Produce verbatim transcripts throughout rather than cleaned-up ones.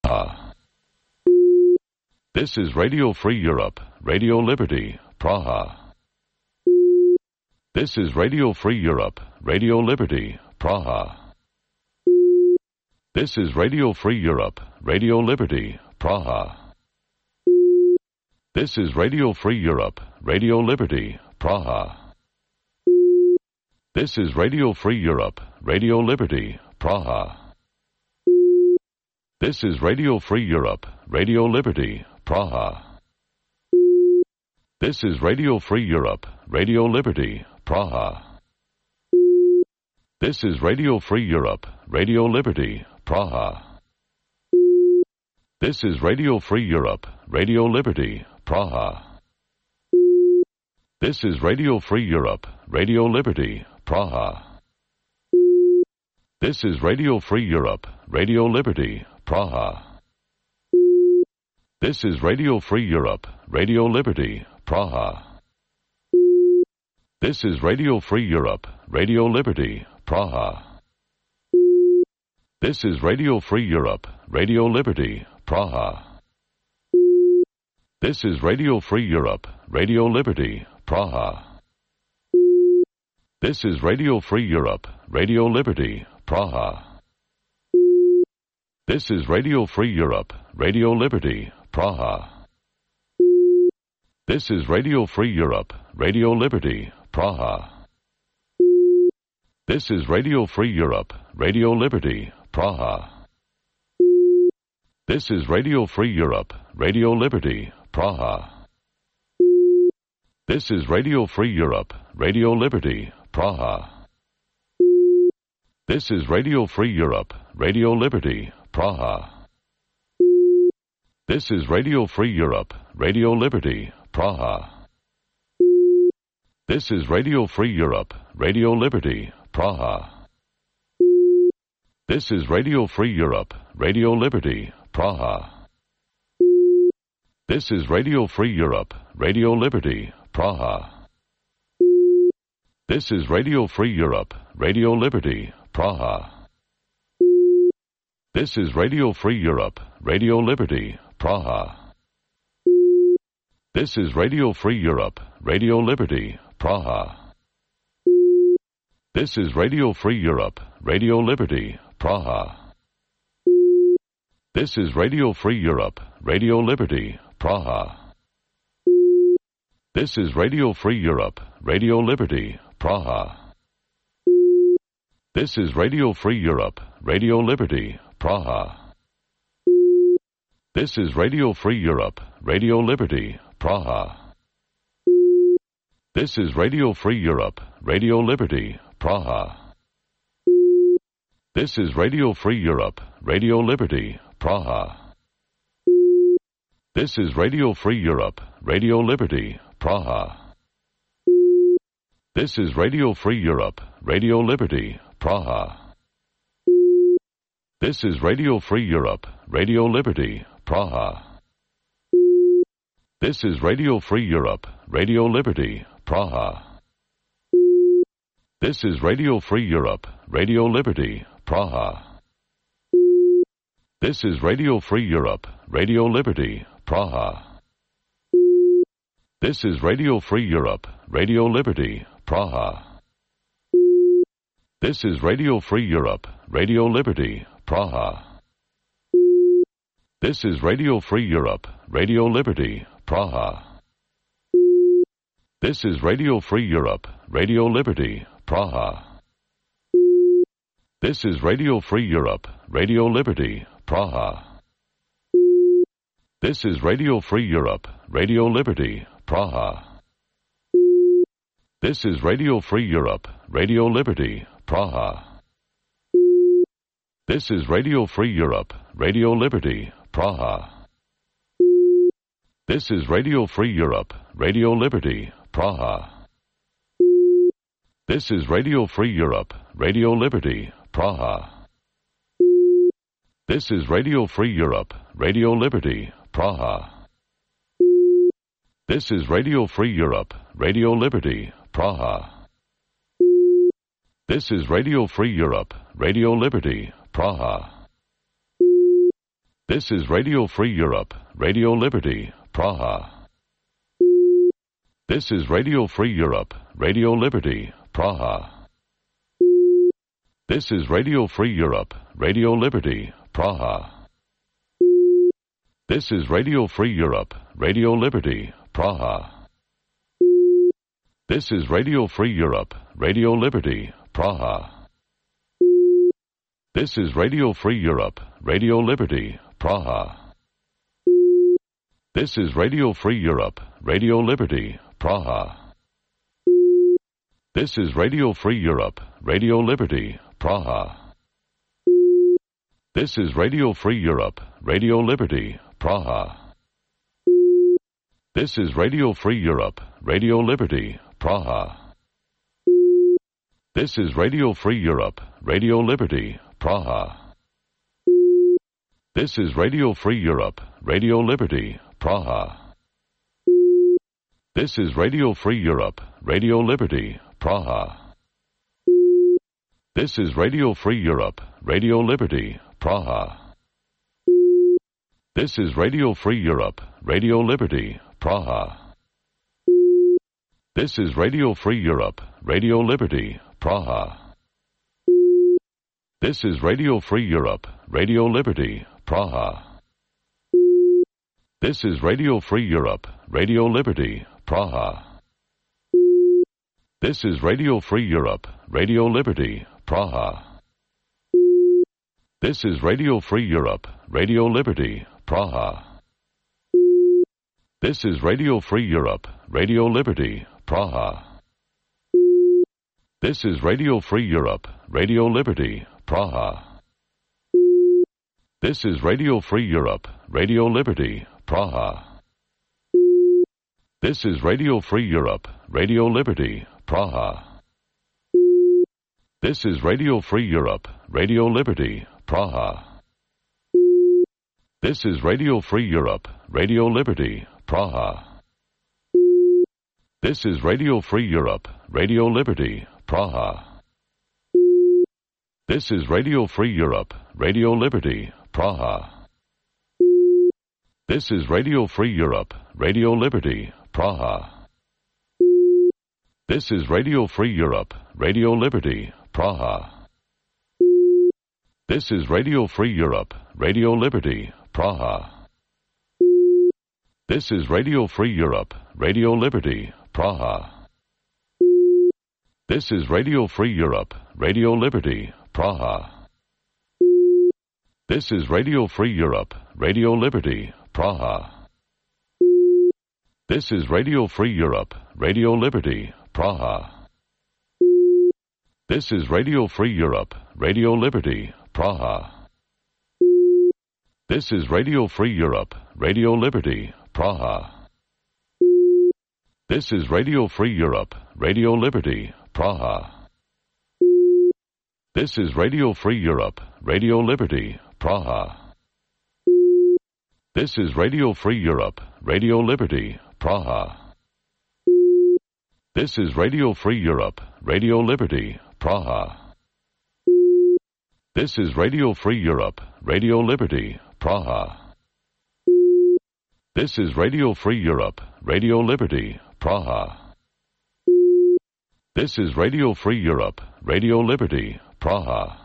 Ah. This is Radio Free Europe, Radio Liberty, Praha. This is Radio Free Europe, Radio Liberty, Praha. This is Radio Free Europe, Radio Liberty, Praha. This is Radio Free Europe, Radio Liberty, Praha. This is Radio Free Europe, Radio Liberty, Praha. This is Radio Free Europe, Radio Liberty, Praha. This is Radio Free Europe, Radio Liberty, Praha. This is Radio Free Europe, Radio Liberty, Praha. This is Radio Free Europe, Radio Liberty, Praha. This is Radio Free Europe, Radio Liberty, Praha. This is Radio Free Europe, Radio Liberty, Praha. This is Radio Free Europe, Radio Liberty, Praha. This is Radio Free Europe, Radio Liberty, Praha. This is Radio Free Europe, Radio Liberty, Praha. This is Radio Free Europe, Radio Liberty, Praha. This is Radio Free Europe, Radio Liberty, Praha. This is Radio Free Europe, Radio Liberty, Praha. This is Radio Free Europe, Radio Liberty, Praha. This is Radio Free Europe, Radio Liberty, Praha. This is Radio Free Europe, Radio Liberty, Praha. This is Radio Free Europe, Radio Liberty, Praha. This is Radio Free Europe, Radio Liberty, Praha. This is Radio Free Europe, Radio Liberty, Praha. This is Radio Free Europe, Radio Liberty, Praha. This is Radio Free Europe, Radio Liberty, Praha. This is Radio Free Europe, Radio Liberty, Praha. This is Radio Free Europe, Radio Liberty, Praha. This is Radio Free Europe, Radio Liberty, Praha. This is Radio Free Europe, Radio Liberty, Praha. This is Radio Free Europe, Radio Liberty, Praha. This is Radio Free Europe, Radio Liberty, Praha. This is Radio Free Europe, Radio Liberty, Praha. This is Radio Free Europe, Radio Liberty, Praha. This is Radio Free Europe, Radio Liberty, Praha. This is Radio Free Europe, Radio Liberty, Praha. This is Radio Free Europe, Radio Liberty, Praha. This is Radio Free Europe, Radio Liberty, Praha. This is Radio Free Europe, Radio Liberty, Praha. This is Radio Free Europe, Radio Liberty, Praha. This is Radio Free Europe, Radio Liberty, Praha. This is Radio Free Europe, Radio Liberty, Praha. This is Radio Free Europe, Radio Liberty, Praha. This is Radio Free Europe, Radio Liberty, Praha. This is Radio Free Europe, Radio Liberty, Praha. This is Radio Free Europe, Radio Liberty, Praha. This is Radio Free Europe, Radio Liberty, Praha. This is Radio Free Europe, Radio Liberty, Praha. This is Radio Free Europe, Radio Liberty, Praha. This is Radio Free Europe, Radio Liberty, Praha. This is Radio Free Europe, Radio Liberty, Praha. This is Radio Free Europe, Radio Liberty, Praha. This is Radio Free Europe, Radio Liberty, Praha. This is Radio Free Europe, Radio Liberty, Praha. This is Radio Free Europe, Radio Liberty, Praha. This is Radio Free Europe, Radio Liberty, Praha. This is Radio Free Europe, Radio Liberty, Praha. This is Radio Free Europe, Radio Liberty, Praha. This is Radio Free Europe, Radio Liberty, Praha. This is Radio Free Europe, Radio Liberty, Praha. This is Radio Free Europe, Radio Liberty, Praha. This is Radio Free Europe, Radio Liberty, Praha. This is Radio Free Europe, Radio Liberty, Praha. This is Radio Free Europe, Radio Liberty, Praha. This is Radio Free Europe, Radio Liberty, Praha. This is Radio Free Europe, Radio Liberty, Praha. This is Radio Free Europe, Radio Liberty, Praha. This is Radio Free Europe, Radio Liberty, Praha. This is Radio Free Europe, Radio Liberty, Praha. This is Radio Free Europe, Radio Liberty, Praha. This is Radio Free Europe, Radio Liberty, Praha. This is Radio Free Europe, Radio Liberty, Praha. This is Radio Free Europe, Radio Liberty, Praha. This is Radio Free Europe, Radio Liberty, Praha. This is Radio Free Europe, Radio Liberty, Praha. This is Radio Free Europe, Radio Liberty, Praha. This is Radio Free Europe, Radio Liberty, Praha. This is Radio Free Europe, Radio Liberty, Praha. This is Radio Free Europe, Radio Liberty, Praha. This is Radio Free Europe, Radio Liberty, Praha. This is Radio Free Europe, Radio Liberty, Praha. This is Radio Free Europe, Radio Liberty, Praha. This is Radio Free Europe, Radio Liberty, Praha. This is Radio Free Europe, Radio Liberty, Praha. This is Radio Free Europe, Radio Liberty, Praha. This is Radio Free Europe, Radio Liberty, Praha. This is Radio Free Europe, Radio Liberty, Praha. This is Radio Free Europe, Radio Liberty, Praha. This is Radio Free Europe, Radio Liberty, Praha. This is Radio Free Europe, Radio Liberty, Praha. This is Radio Free Europe, Radio Liberty, Praha. This is Radio Free Europe, Radio Liberty, Praha. This is Radio Free Europe, Radio Liberty, Praha. This is Radio Free Europe, Radio Liberty, Praha. This is Radio Free Europe, Radio Liberty, Praha. This is Radio Free Europe, Radio Liberty, Praha. This is Radio Free Europe, Radio Liberty, Praha. This is Radio Free Europe, Radio Liberty, Praha. This is Radio Free Europe, Radio Liberty, Praha. This is Radio Free Europe, Radio Liberty, Praha.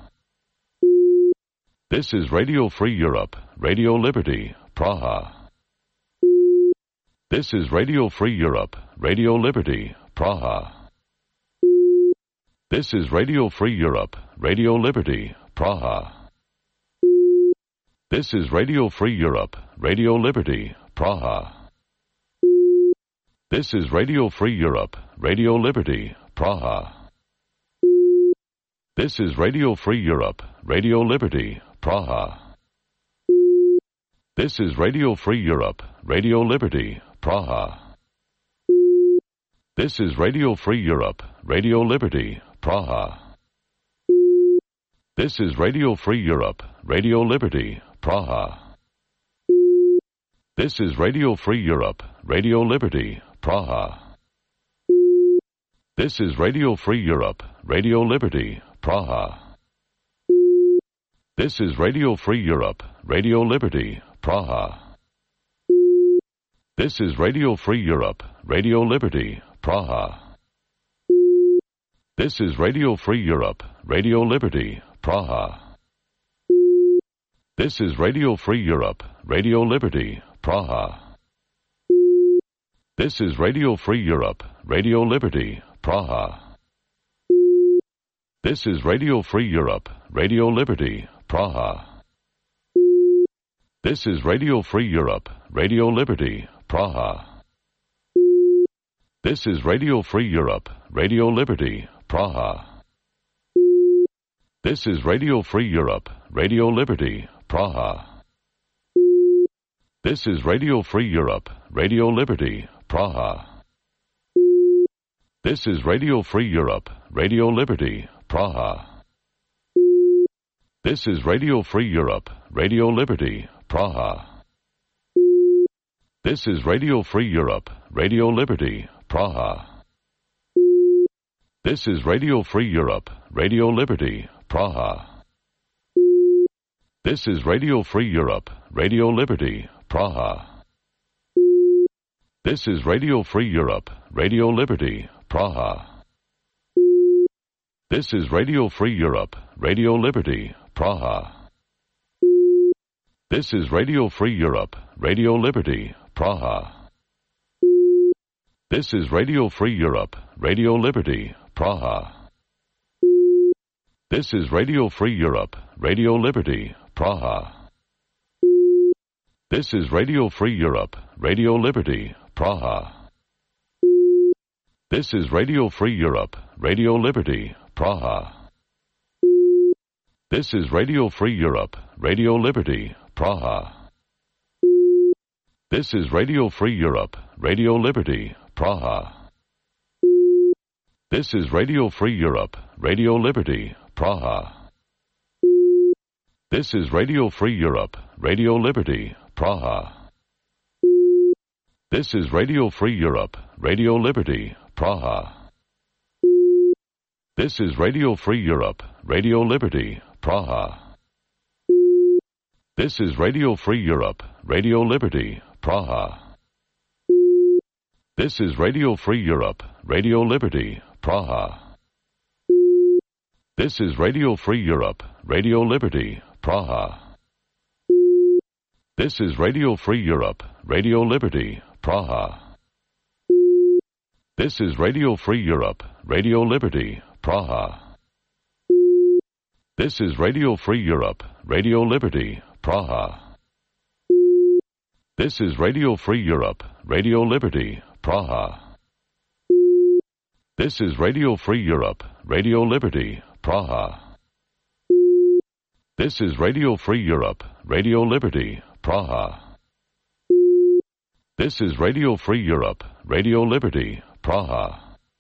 This is Radio Free Europe, Radio Liberty, Praha. This is Radio Free Europe, Radio Liberty, Praha. This is Radio Free Europe, Radio Liberty, Praha. This is Radio Free Europe, Radio Liberty, Praha. This is Radio Free Europe, Radio Liberty, Praha. This is Radio Free Europe, Radio Liberty, Praha. This is Radio Free Europe, Radio Liberty, Praha. This is Radio Free Europe, Radio Liberty, Praha. This is Radio Free Europe, Radio Liberty, Praha. This is Radio Free Europe, Radio Liberty, Praha. This is Radio Free Europe, Radio Liberty, Praha. This is Radio Free Europe, Radio Liberty, Praha. This is Radio Free Europe, Radio Liberty, Praha. This is Radio Free Europe, Radio Liberty, Praha. This is Radio Free Europe, Radio Liberty, Praha. This is Radio Free Europe, Radio Liberty, Praha. This is Radio Free Europe, Radio Liberty, Praha. This is Radio Free Europe, Radio Liberty, Praha. This is Radio Free Europe, Radio Liberty, Praha. This is Radio Free Europe, Radio Liberty, Praha. This is Radio Free Europe, Radio Liberty, Praha. This is Radio Free Europe, Radio Liberty, Praha. This is Radio Free Europe, Radio Liberty, Praha. This is Radio Free Europe, Radio Liberty, Praha. This is Radio Free Europe, Radio Liberty, Praha. This is Radio Free Europe, Radio Liberty, Praha. This is Radio Free Europe, Radio Liberty, Praha. This is Radio Free Europe, Radio Liberty, Praha. This is Radio Free Europe, Radio Liberty, Praha. This is Radio Free Europe, Radio Liberty, Praha. This is Radio Free Europe, Radio Liberty, Praha. This is Radio Free Europe, Radio Liberty, Praha. This is Radio Free Europe, Radio Liberty, Praha. This is Radio Free Europe, Radio Liberty, Praha. This is Radio Free Europe, Radio Liberty, Praha. This is Radio Free Europe, Radio Liberty, Praha. This is Radio Free Europe, Radio Liberty, Praha. This is Radio Free Europe, Radio Liberty, Praha. This is Radio Free Europe, Radio Liberty, Praha. This is Radio Free Europe, Radio Liberty, Praha. This is Radio Free Europe, Radio Liberty, Praha. This is Radio Free Europe, Radio Liberty, Praha. This is Radio Free Europe, Radio Liberty, Praha. This is Radio Free Europe, Radio Liberty, Praha. This is Radio Free Europe, Radio Liberty, Praha. This is Radio Free Europe, Radio Liberty, Praha. This is Radio Free Europe, Radio Liberty, Praha. This is Radio Free Europe, Radio Liberty, Praha. This is Radio Free Europe, Radio Liberty, Praha.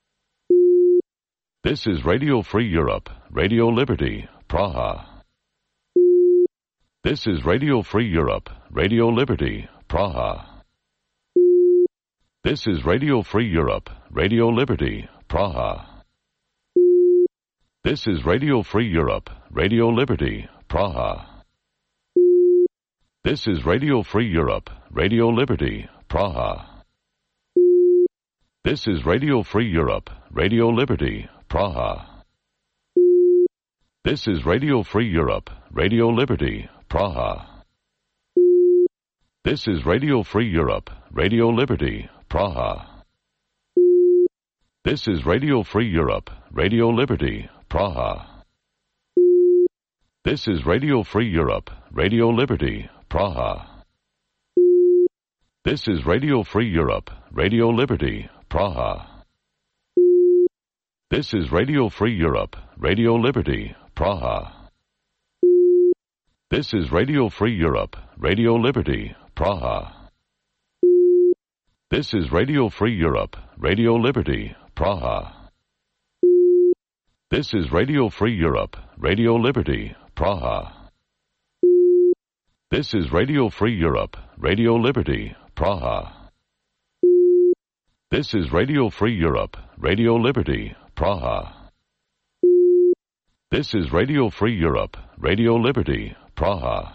This is Radio Free Europe, Radio Liberty, Praha. This is Radio Free Europe, Radio Liberty, Praha. This is Radio Free Europe, Radio Liberty, Praha. This is Radio Free Europe, Radio Liberty, Praha. This is Radio Free Europe, Radio Liberty, Praha. This is Radio Free Europe, Radio Liberty, Praha. This is Radio Free Europe, Radio Liberty, Praha. This is Radio Free Europe, Radio Liberty, Praha. This is Radio Free Europe, Radio Liberty, Praha. This is Radio Free Europe, Radio Liberty, Praha. This is Radio Free Europe, Radio Liberty, Praha. This is Radio Free Europe, Radio Liberty, Praha. This is Radio Free Europe, Radio Liberty, Praha. This is Radio Free Europe, Radio Liberty, Praha. This is Radio Free Europe, Radio Liberty, Praha. This is Radio Free Europe, Radio Liberty, Praha. This is Radio Free Europe, Radio Liberty, Praha. This is Radio Free Europe, Radio Liberty, Praha.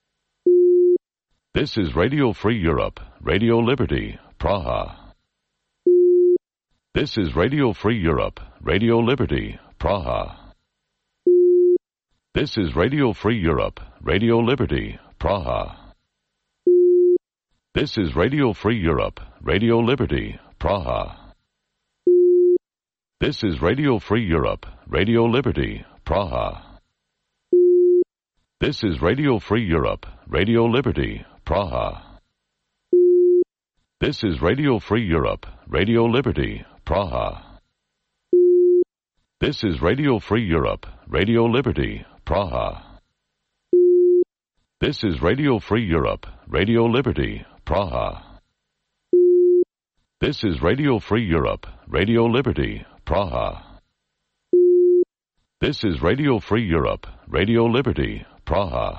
This is Radio Free Europe, Radio Liberty, Praha. This is Radio Free Europe, Radio Liberty, Praha. This is Radio Free Europe, Radio Liberty, Praha. This is Radio Free Europe, Radio Liberty, Praha. This is Radio Free Europe, Radio Liberty, Praha. This is Radio Free Europe, Radio Liberty, Praha. This is Radio Free Europe, Radio Liberty, Praha. This is Radio Free Europe, Radio Liberty, Praha. This is Radio Free Europe, Radio Liberty, Praha. This is Radio Free Europe, Radio Liberty, Praha. This is Radio Free Europe, Radio Liberty, Praha.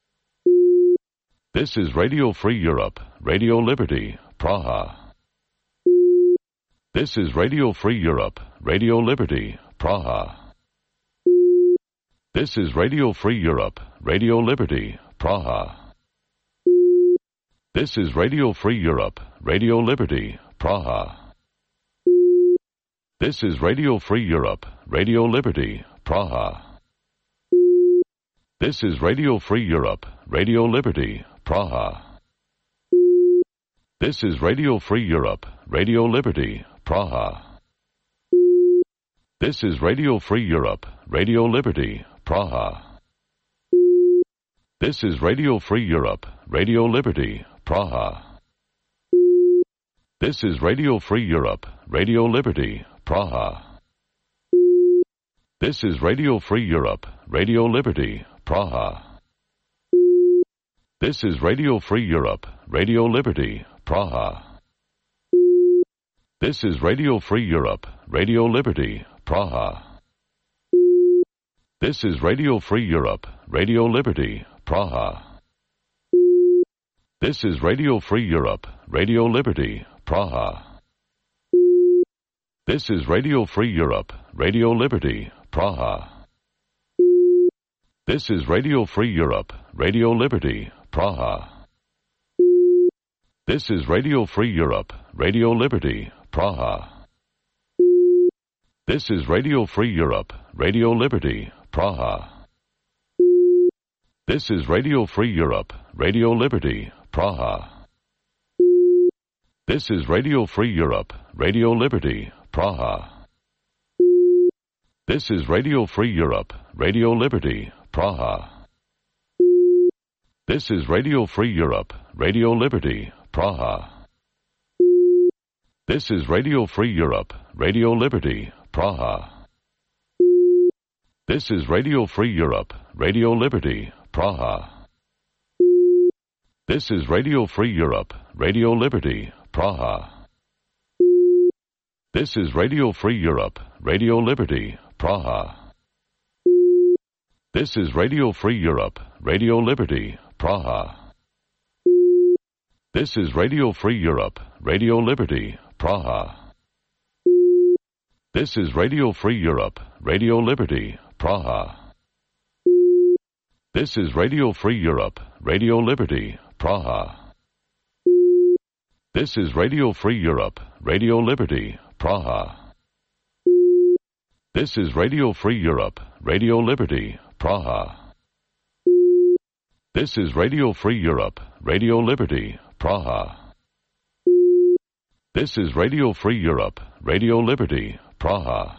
This is Radio Free Europe, Radio Liberty, Praha. This is Radio Free Europe, Radio Liberty, Praha. This is Radio Free Europe, Radio Liberty, Praha. This is Radio Free Europe, Radio Liberty, Praha. This is Radio Free Europe, Radio Liberty, Praha. This is Radio Free Europe, Radio Liberty, Praha. This is Radio Free Europe, Radio Liberty, Praha. This is Radio Free Europe, Radio Liberty, Praha. This is Radio Free Europe, Radio Liberty, Praha. This is Radio Free Europe, Radio Liberty, Praha. This is Radio Free Europe, Radio Liberty, Praha. This is Radio Free Europe, Radio Liberty, Praha. This is Radio Free Europe, Radio Liberty, Praha. This is Radio Free Europe, Radio Liberty, Praha. This is Radio Free Europe, Radio Liberty, Praha. This is Radio Free Europe, Radio Liberty, Praha. This is Radio Free Europe, Radio Liberty, Praha. This is Radio Free Europe, Radio Liberty, Praha. This is Radio Free Europe, Radio Liberty, Praha. This is Radio Free Europe, Radio Liberty, Praha. This is Radio Free Europe, Radio Liberty, Praha. This is Radio Free Europe, Radio Liberty, Praha. This is Radio Free Europe, Radio Liberty, Praha. This is Radio Free Europe, Radio Liberty, Praha. This is Radio Free Europe, Radio Liberty, Praha. This is Radio Free Europe, Radio Liberty, Praha. This is Radio Free Europe, Radio Liberty, Praha. This is Radio Free Europe, Radio Liberty, Praha. This is Radio Free Europe, Radio Liberty, Praha. This is Radio Free Europe, Radio Liberty, Praha. This is Radio Free Europe, Radio Liberty, Praha. This is Radio Free Europe, Radio Liberty, Praha. This is Radio Free Europe, Radio Liberty, Praha. This is Radio Free Europe, Radio Liberty, Praha. This is Radio Free Europe, Radio Liberty, Praha.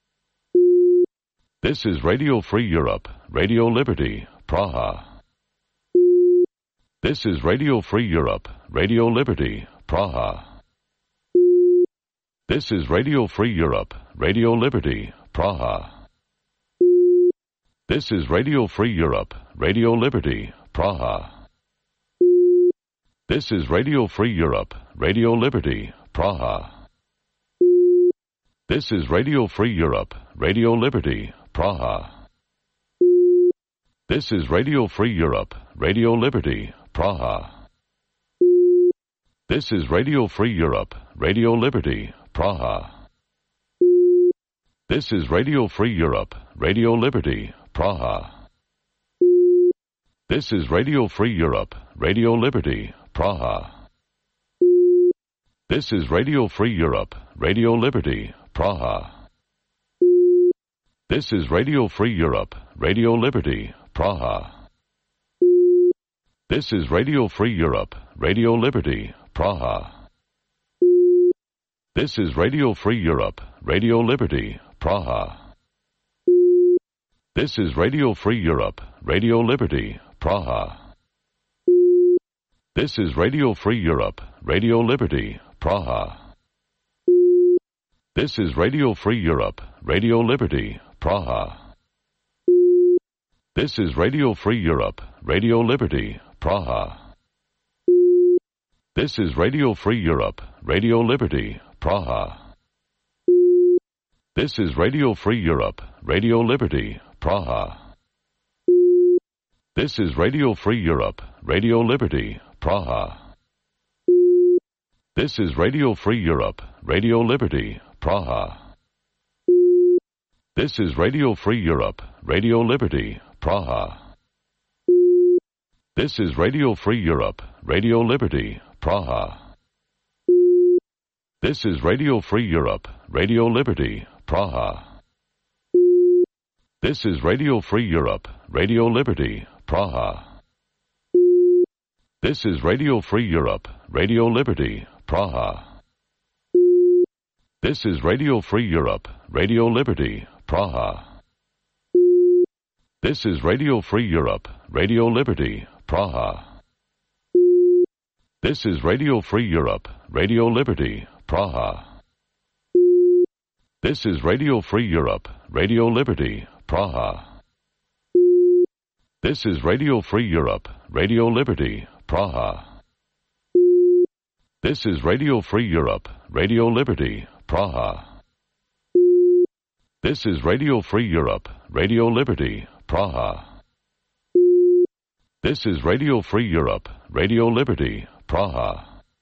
This is Radio Free Europe, Radio Liberty, Praha. This is Radio Free Europe, Radio Liberty, Praha. This is Radio Free Europe, Radio Liberty, Praha. This is Radio Free Europe, Radio Liberty, Praha. This is Radio Free Europe, Radio Liberty, Praha. This is Radio Free Europe, Radio Liberty, Praha. This is Radio Free Europe, Radio Liberty, Praha. This is Radio Free Europe, Radio Liberty, Praha. This is Radio Free Europe, Radio Liberty, Praha. This is Radio Free Europe, Radio Liberty, Praha. This is Radio Free Europe, Radio Liberty, Praha. This is Radio Free Europe, Radio Liberty, Praha. This is Radio Free Europe, Radio Liberty, Praha. This is Radio Free Europe, Radio Liberty, Praha. This is Radio Free Europe, Radio Liberty, Praha. This is Radio Free Europe, Radio Liberty, Praha. This is Radio Free Europe, Radio Liberty, Praha. This is Radio Free Europe, Radio Liberty, Praha. This is Radio Free Europe, Radio Liberty, Praha. This is Radio Free Europe, Radio Liberty, Praha. This is Radio Free Europe, Radio Liberty, Praha. This is Radio Free Europe, Radio Liberty, Praha. This is Radio Free Europe, Radio Liberty, Praha. This is Radio Free Europe, Radio Liberty, Praha. This is Radio Free Europe, Radio Liberty, Praha. This is Radio Free Europe, Radio Liberty, Praha. This is Radio Free Europe, Radio Liberty, Praha. This is Radio Free Europe, Radio Liberty, Praha. This is Radio Free Europe, Radio Liberty, Praha. This is Radio Free Europe, Radio Liberty, Praha. This is Radio Free Europe, Radio Liberty, Praha. This is Radio Free Europe, Radio Liberty, Praha. This is Radio Free Europe, Radio Liberty, Praha. This is Radio Free Europe, Radio Liberty, Praha. This is Radio Free Europe, Radio Liberty, Praha.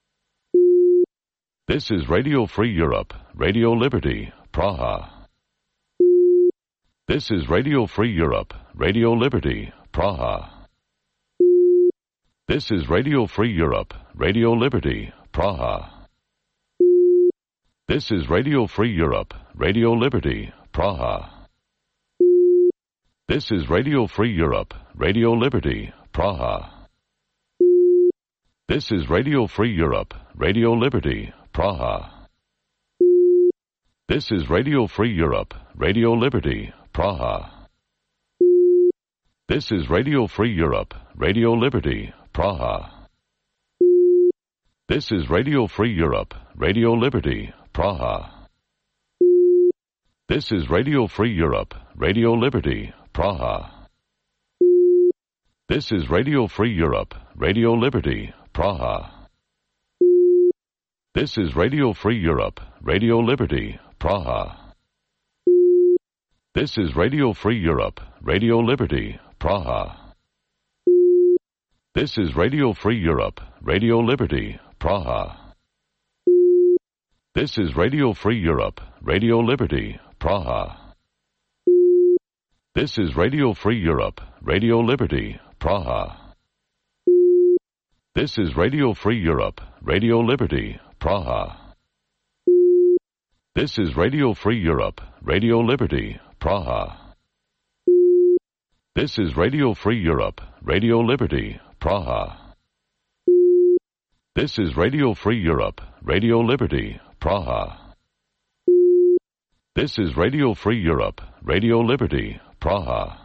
This is Radio Free Europe, Radio Liberty, Praha. This is Radio Free Europe, Radio Liberty, Praha. This is Radio Free Europe, Radio Liberty, Praha. This is Radio Free Europe, Radio Liberty, Praha. This is Radio Free Europe, Radio Liberty, Praha. This is Radio Free Europe, Radio Liberty, Praha. This is Radio Free Europe, Radio Liberty, Praha. This is Radio Free Europe, Radio Liberty, Praha. This is Radio Free Europe, Radio Liberty, Praha. This is Radio Free Europe, Radio Liberty, Praha. This is Radio Free Europe, Radio Liberty, Praha. This is Radio Free Europe, Radio Liberty, Praha. This is Radio Free Europe, Radio Liberty, Praha. This is Radio Free Europe, Radio Liberty, Praha. This is Radio Free Europe, Radio Liberty, Praha. This is Radio Free Europe, Radio Liberty, Praha. This is Radio Free Europe, Radio Liberty, Praha. This is Radio Free Europe, Radio Liberty, Praha. This is Radio Free Europe, Radio Liberty, Praha. This is Radio Free Europe, Radio Liberty, Praha. This is Radio Free Europe, Radio Liberty, Praha.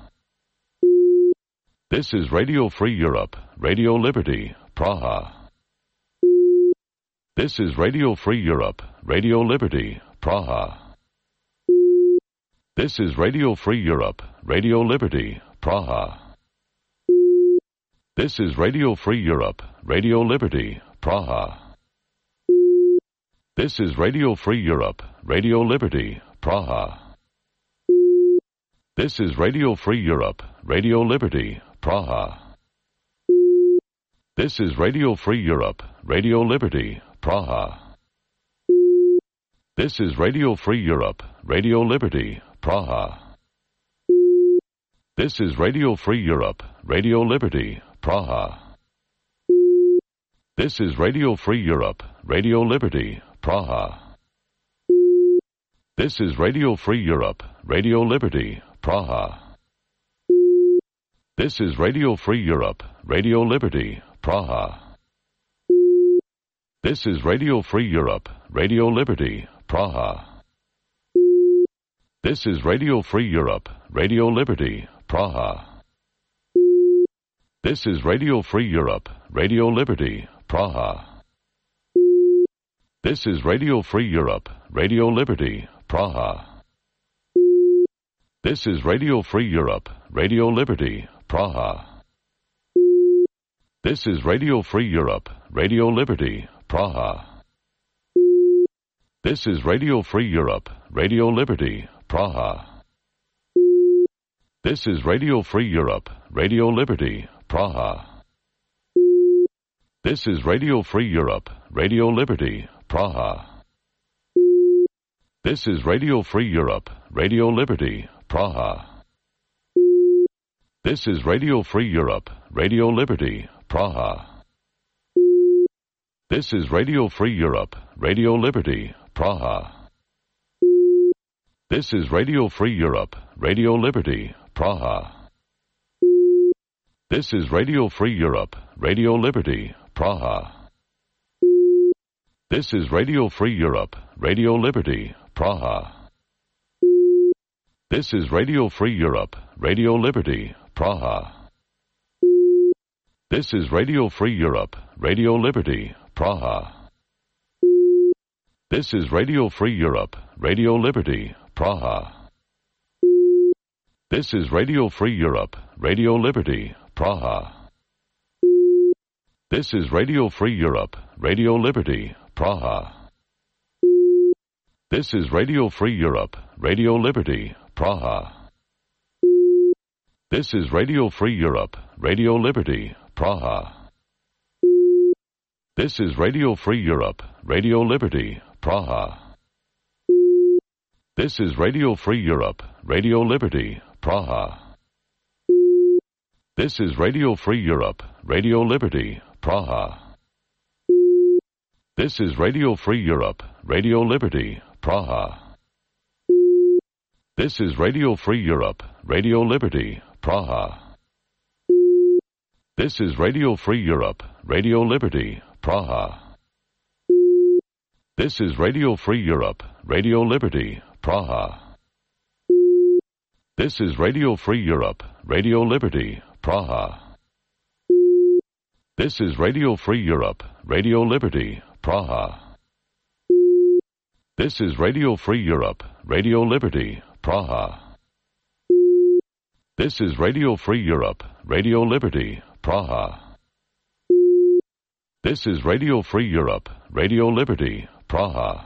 This is Radio Free Europe, Radio Liberty, Praha. This is Radio Free Europe, Radio Liberty, Praha. This is Radio Free Europe, Radio Liberty, Praha. This is Radio Free Europe, Radio Liberty, Praha. This is Radio Free Europe, Radio Liberty, Praha. This is Radio Free Europe, Radio Liberty, Praha. This is Radio Free Europe, Radio Liberty, Praha. This is Radio Free Europe, Radio Liberty, Praha. This is Radio Free Europe, Radio Liberty, Praha. This is Radio Free Europe, Radio Liberty, Praha. This is Radio Free Europe, Radio Liberty, Praha. This is Radio Free Europe, Radio Liberty, Praha. This is Radio Free Europe, Radio Liberty, Praha. This is Radio Free Europe, Radio Liberty, Praha. This is Radio Free Europe, Radio Liberty, Praha. This is Radio Free Europe, Radio Liberty, Praha. This is Radio Free Europe, Radio Liberty, Praha. This is Radio Free Europe, Radio Liberty, Praha. This is Radio Free Europe, Radio Liberty, Praha. This is Radio Free Europe, Radio Liberty, Praha. This is Radio Free Europe, Radio Liberty, Praha. This is Radio Free Europe, Radio Liberty, Praha. This is Radio Free Europe, Radio Liberty, Praha. This is Radio Free Europe, Radio Liberty, Praha. This is Radio Free Europe, Radio Liberty, Praha. This is Radio Free Europe, Radio Liberty, Praha. This is Radio Free Europe, Radio Liberty, Praha. This is Radio Free Europe, Radio Liberty, Praha. This is Radio Free Europe, Radio Liberty, Praha. This is Radio Free Europe, Radio Liberty, Praha. This is Radio Free Europe, Radio Liberty, Praha. This is Radio Free Europe, Radio Liberty, Praha. This is Radio Free Europe, Radio Liberty, Praha. This is Radio Free Europe, Radio Liberty, Praha. This is Radio Free Europe, Radio Liberty, Praha. This is Radio Free Europe, Radio Liberty, Praha. This is Radio Free Europe, Radio Liberty, Praha. This is Radio Free Europe, Radio Liberty, Praha. This is Radio Free Europe, Radio Liberty, Praha. This is Radio Free Europe, Radio Liberty, Praha. This is Radio Free Europe, Radio Liberty, Praha. This is Radio Free Europe, Radio Liberty, Praha. This is Radio Free Europe, Radio Liberty, Praha. This is Radio Free Europe, Radio Liberty, Praha. This is Radio Free Europe, Radio Liberty, Praha. This is Radio Free Europe, Radio Liberty, Praha.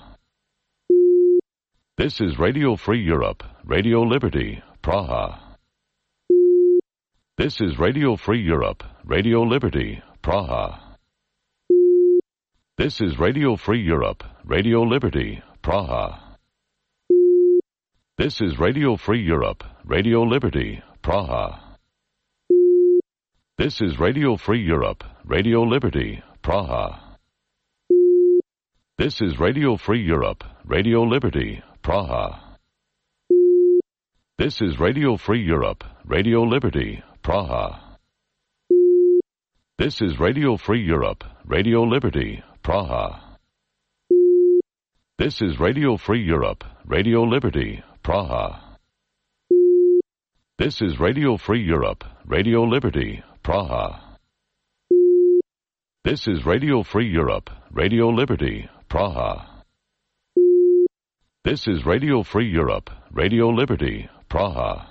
This is Radio Free Europe, Radio Liberty, Praha. This is Radio Free Europe, Radio Liberty, Praha. This is Radio Free Europe, Radio Liberty, Praha. This is Radio Free Europe, Radio Liberty, Praha. This is Radio Free Europe, Radio Liberty, Praha. This is Radio Free Europe, Radio Liberty, Praha. This is Radio Free Europe, Radio Liberty, Praha. This is Radio Free Europe, Radio Liberty, Praha. This is Radio Free Europe, Radio Liberty, Praha. This is Radio Free Europe, Radio Liberty, Praha. This is Radio Free Europe, Radio Liberty, Praha. This is Radio Free Europe, Radio Liberty, Praha.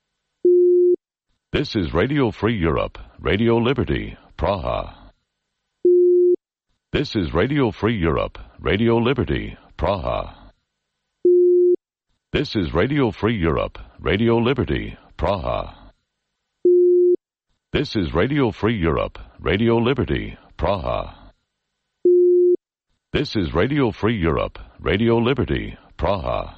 This is Radio Free Europe, Radio Liberty, Praha. This is Radio Free Europe, Radio Liberty, Praha. This is Radio Free Europe, Radio Liberty, Praha. This is Radio Free Europe, Radio Liberty, Praha. This is Radio Free Europe, Radio Liberty, Praha.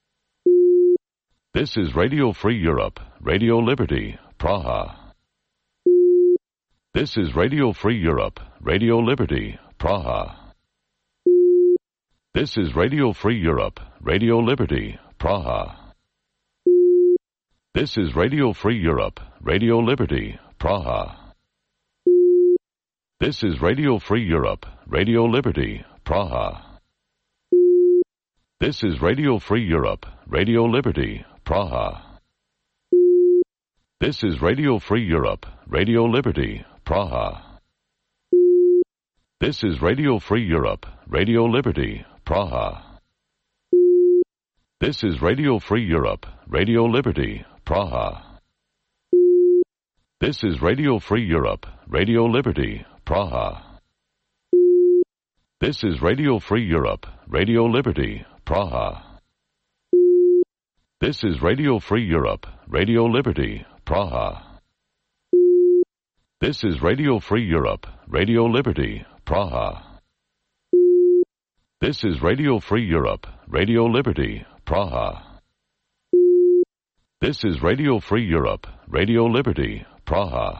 This is Radio Free Europe, Radio Liberty, Praha. This is Radio Free Europe, Radio Liberty, Praha. This is Radio Free Europe, Radio Liberty, Praha. This is Radio Free Europe, Radio Liberty, Praha. This is Radio Free Europe, Radio Liberty, Praha. This is Radio Free Europe, Radio Liberty, Praha. This is Radio Free Europe, Radio Liberty, Praha. This is Radio Free Europe, Radio Liberty, Praha. This is Radio Free Europe, Radio Liberty, Praha. This is Radio Free Europe, Radio Liberty, Praha. This is Radio Free Europe, Radio Liberty, Praha. This is Radio Free Europe, Radio Liberty, Praha. This is Radio Free Europe, Radio Liberty, Praha. This is Radio Free Europe, Radio Liberty, Praha. This is Radio Free Europe, Radio Liberty, Praha.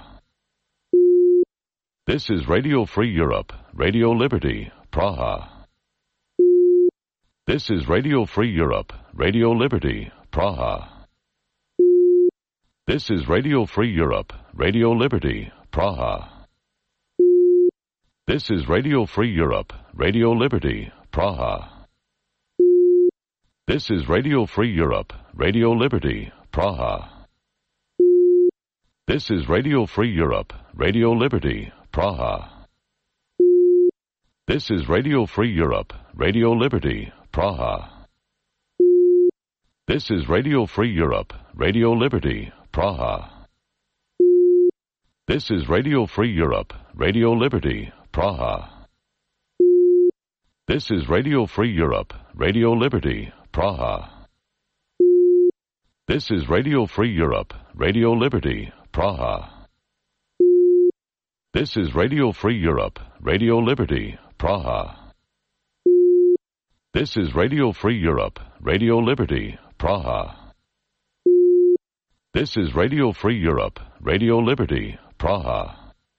This is Radio Free Europe, Radio Liberty, Praha. This is Radio Free Europe, Radio Liberty, Praha. This is Radio Free Europe, Radio Liberty, Praha. This is Radio Free Europe, Radio Liberty, Praha. This is Radio Free Europe, Radio Liberty, Praha. This is Radio Free Europe, Radio Liberty, Praha. This is Radio Free Europe, Radio Liberty, Praha. This is Radio Free Europe, Radio Liberty, Praha. This is Radio Free Europe, Radio Liberty, Praha. This is Radio Free Europe, Radio Liberty, Praha. This is Radio Free Europe, Radio Liberty, Praha. This is Radio Free Europe, Radio Liberty, Praha. This is Radio Free Europe, Radio Liberty, Praha. This is Radio Free Europe, Radio Liberty, Praha.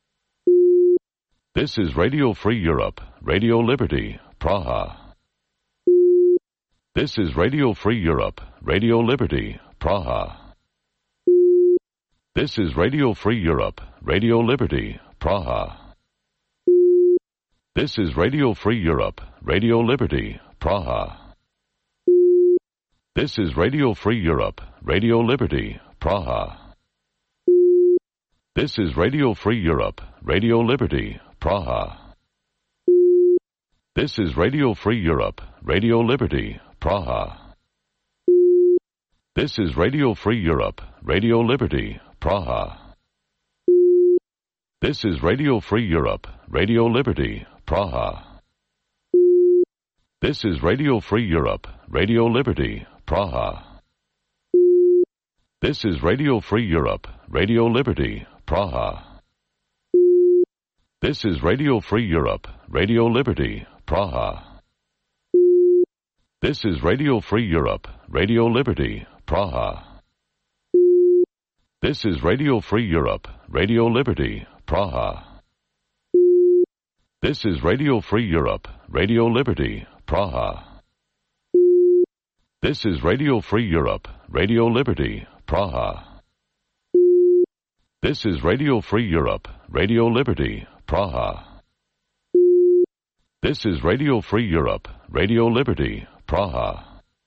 This is Radio Free Europe, Radio Liberty, Praha. This is Radio Free Europe, Radio Liberty, Praha. This is Radio Free Europe, Radio Liberty, Praha. This is Radio Free Europe, Radio Liberty, Praha. This is Radio Free Europe, Radio Liberty, Praha. This is Radio Free Europe, Radio Liberty, Praha. This is Radio Free Europe, Radio Liberty, Praha. This is Radio Free Europe, Radio Liberty, Praha. This is Radio Free Europe, Radio Liberty, Praha. This is Radio Free Europe, Radio Liberty, Praha. This is Radio Free Europe, Radio Liberty, Praha. This is Radio Free Europe, Radio Liberty, Praha. This is Radio Free Europe, Radio Liberty, Praha. This is Radio Free Europe, Radio Liberty, Praha. This is Radio Free Europe, Radio Liberty, Praha. This is Radio Free Europe, Radio Liberty, Praha. This is Radio Free Europe, Radio Liberty, Praha. This is Radio Free Europe, Radio Liberty, Praha.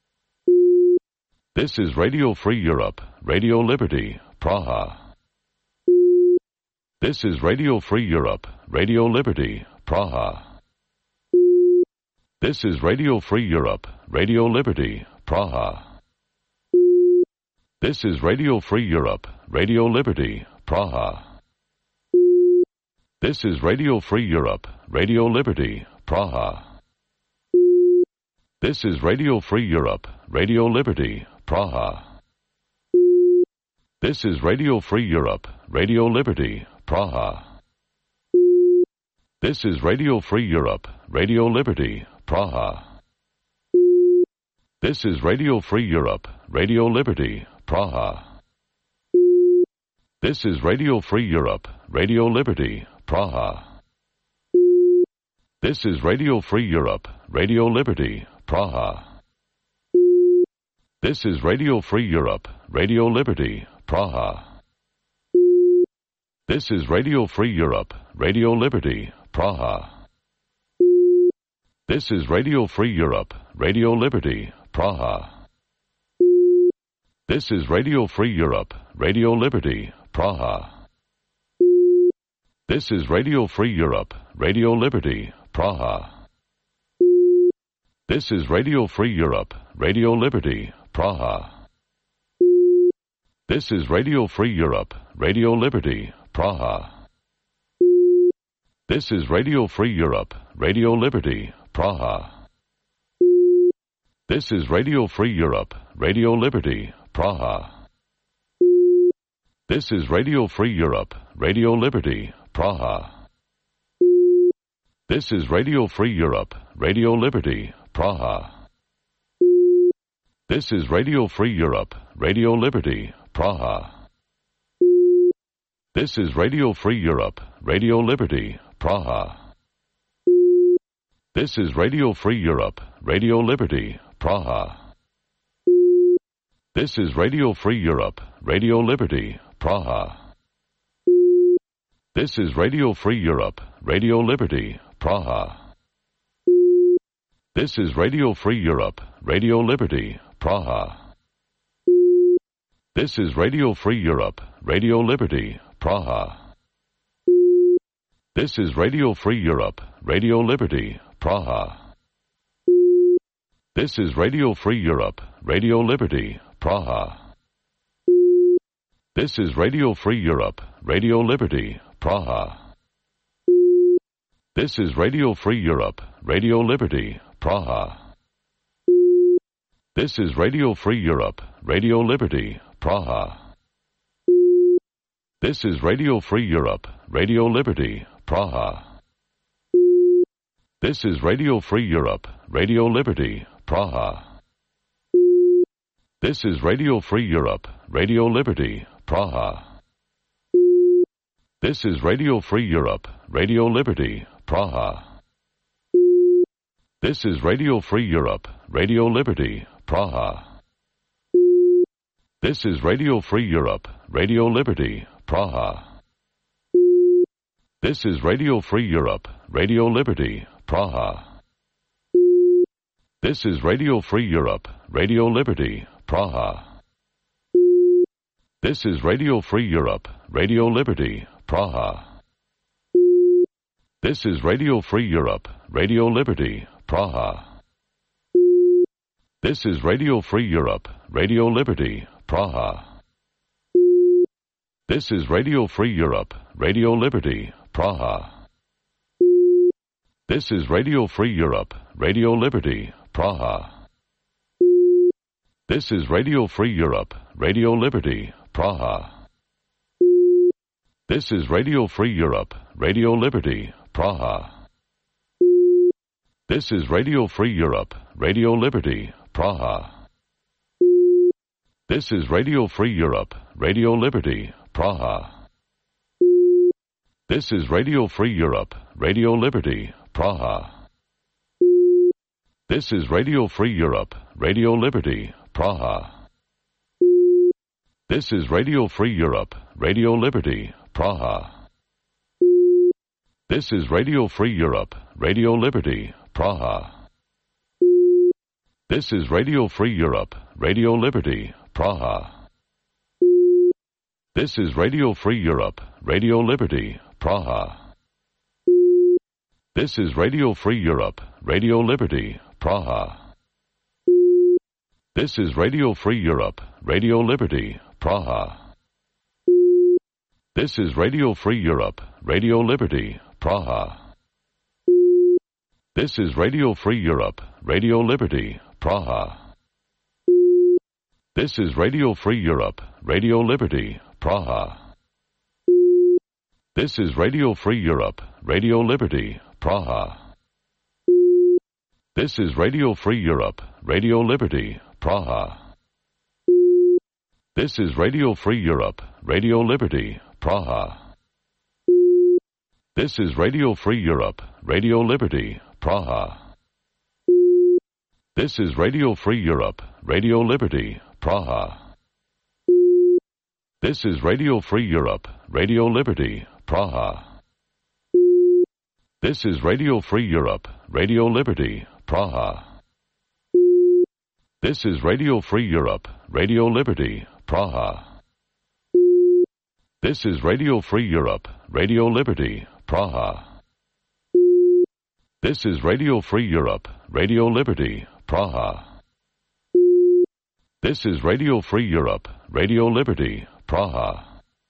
This is Radio Free Europe, Radio Liberty, Praha. This is Radio Free Europe, Radio Liberty, Praha. This is Radio Free Europe, Radio Liberty, Praha. This is Radio Free Europe, Radio Liberty, Praha. This is Radio Free Europe, Radio Liberty, Praha. This is Radio Free Europe, Radio Liberty, Praha. This is Radio Free Europe, Radio Liberty, Praha. This is Radio Free Europe, Radio Liberty, Praha. This is Radio Free Europe, Radio Liberty, Praha. This is Radio Free Europe, Radio Liberty, Praha. This is Radio Free Europe, Radio Liberty, Praha. This is Radio Free Europe, Radio Liberty, Praha. This is Radio Free Europe, Radio Liberty, Praha. This is Radio Free Europe, Radio Liberty, Praha. This is Radio Free Europe, Radio Liberty, Praha. This is Radio Free Europe, Radio Liberty, Praha. This is Radio Free Europe, Radio Liberty, Praha. This is Radio Free Europe, Radio Liberty, Praha. This is Radio Free Europe, Radio Liberty, Praha. This is Radio Free Europe, Radio Liberty, Praha. This is Radio Free Europe, Radio Liberty, Praha. This is Radio Free Europe, Radio Liberty, Praha. This is Radio Free Europe, Radio Liberty, Praha. This is Radio Free Europe, Radio Liberty, Praha. This is Radio Free Europe, Radio Liberty, Praha. This is Radio Free Europe, Radio Liberty, Praha. This is Radio Free Europe, Radio Liberty, Praha. This is Radio Free Europe, Radio Liberty, Praha. This is Radio Free Europe, Radio Liberty, Praha. This is Radio Free Europe, Radio Liberty, Praha. This is Radio Free Europe, Radio Liberty, Praha. This is Radio Free Europe, Radio Liberty, Praha. This is Radio Free Europe, Radio Liberty, Praha. This is Radio Free Europe, Radio Liberty, Praha. This is Radio Free Europe, Radio Liberty, Praha. This is Radio Free Europe, Radio Liberty, Praha. This is Radio Free Europe, Radio Liberty, Praha. This is Radio Free Europe, Radio Liberty, Praha. This is Radio Free Europe, Radio Liberty, Praha. This is Radio Free Europe, Radio Liberty, Praha. This is Radio Free Europe, Radio Liberty, Praha. This is Radio Free Europe, Radio Liberty, Praha. This is Radio Free Europe, Radio Liberty, Praha. This is Radio Free Europe, Radio Liberty, Praha. This is Radio Free Europe, Radio Liberty, Praha. This is Radio Free Europe, Radio Liberty, Praha. This is Radio Free Europe, Radio Liberty, Praha. This is Radio Free Europe, Radio Liberty, Praha. This is Radio Free Europe, Radio Liberty, Praha. This is Radio Free Europe, Radio Liberty, Praha. This is Radio Free Europe, Radio Liberty, Praha. This is Radio Free Europe, Radio Liberty, Praha. This is Radio Free Europe, Radio Liberty, Praha. This is Radio Free Europe, Radio Liberty, Praha. This is Radio Free Europe, Radio Liberty, Praha. This is Radio Free Europe, Radio Liberty, Praha. This is Radio Free Europe, Radio Liberty, Praha. This is Radio Free Europe, Radio Liberty, Praha. This is Radio Free Europe, Radio Liberty, Praha. This is Radio Free Europe, Radio Liberty, Praha. This is Radio Free Europe, Radio Liberty, Praha. This is Radio Free Europe, Radio Liberty, Praha. This is Radio Free Europe, Radio Liberty, Praha. This is Radio Free Europe, Radio Liberty, Praha. This is Radio Free Europe, Radio Liberty, Praha. This is Radio Free Europe, Radio Liberty, Praha. This is Radio Free Europe, Radio Liberty, Praha. This is Radio Free Europe, Radio Liberty, Praha. This is Radio Free Europe, Radio Liberty, Praha. This is Radio Free Europe, Radio Liberty, Praha. This is Radio Free Europe, Radio Liberty, Praha. This is Radio Free Europe, Radio Liberty, Praha. This is Radio Free Europe, Radio Liberty, Praha.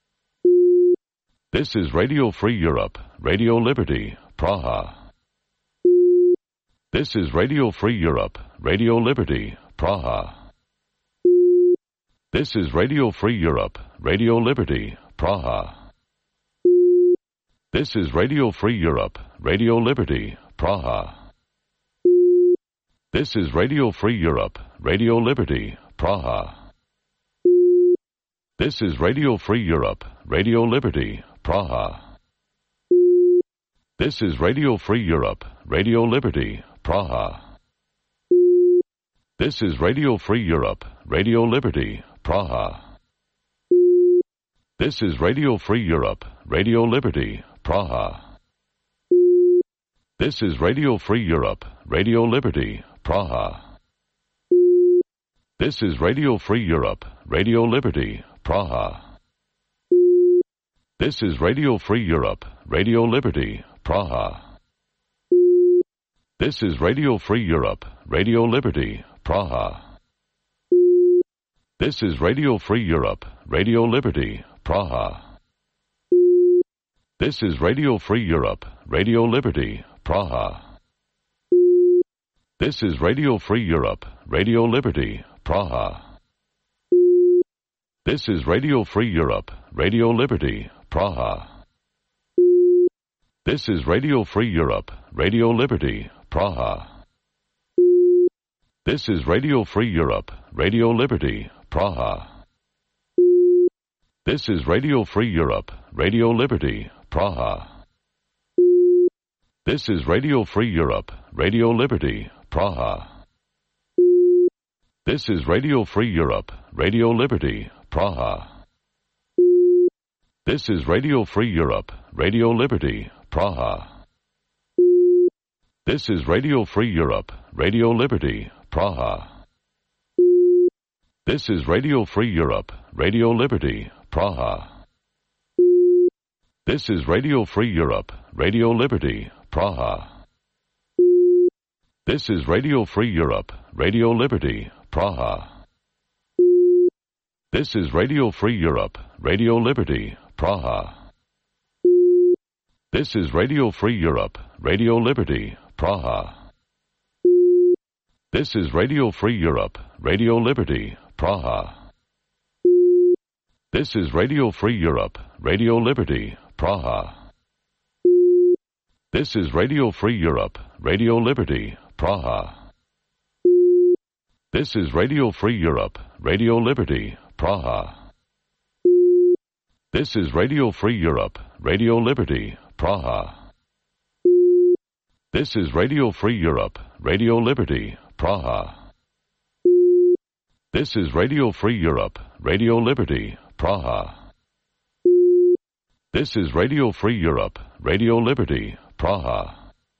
This is Radio Free Europe, Radio Liberty, Praha. This is Radio Free Europe, Radio Liberty, Praha. This is Radio Free Europe, Radio Liberty, Praha. This is Radio Free Europe, Radio Liberty, Praha. This is Radio Free Europe, Radio Liberty, Praha. This is Radio Free Europe, Radio Liberty, Praha. This is Radio Free Europe, Radio Liberty, Praha. This is Radio Free Europe, Radio Liberty, Praha. This is Radio Free Europe, Radio Liberty, Praha. This is Radio Free Europe, Radio Liberty, Praha. This is Radio Free Europe, Radio Liberty, Praha. This is Radio Free Europe, Radio Liberty, Praha. This is Radio Free Europe, Radio Liberty, Praha. This is Radio Free Europe, Radio Liberty, Praha. This is Radio Free Europe, Radio Liberty, Praha. This is Radio Free Europe, Radio Liberty, Praha. This is Radio Free Europe, Radio Liberty, Praha. This is Radio Free Europe, Radio Liberty, Praha. This is Radio Free Europe, Radio Liberty, Praha. This is Radio Free Europe, Radio Liberty, Praha. This is Radio Free Europe, Radio Liberty, Praha. This is Radio Free Europe, Radio Liberty, Praha. This is Radio Free Europe, Radio Liberty, Praha. This is Radio Free Europe, Radio Liberty, Praha. This is Radio Free Europe, Radio Liberty, Praha. This is Radio Free Europe, Radio Liberty, Praha. This is Radio Free Europe, Radio Liberty, Praha. This is Radio Free Europe, Radio Liberty, Praha. This is Radio Free Europe, Radio Liberty, Praha. This is Radio Free Europe, Radio Liberty, Praha. This is Radio Free Europe, Radio Liberty, Praha. This is Radio Free Europe, Radio Liberty, Praha. This is Radio Free Europe, Radio Liberty, Praha. This is Radio Free Europe, Radio Liberty, Praha. This is Radio Free Europe, Radio Liberty, Praha. This is Radio Free Europe, Radio Liberty, Praha. This is Radio Free Europe, Radio Liberty, Praha.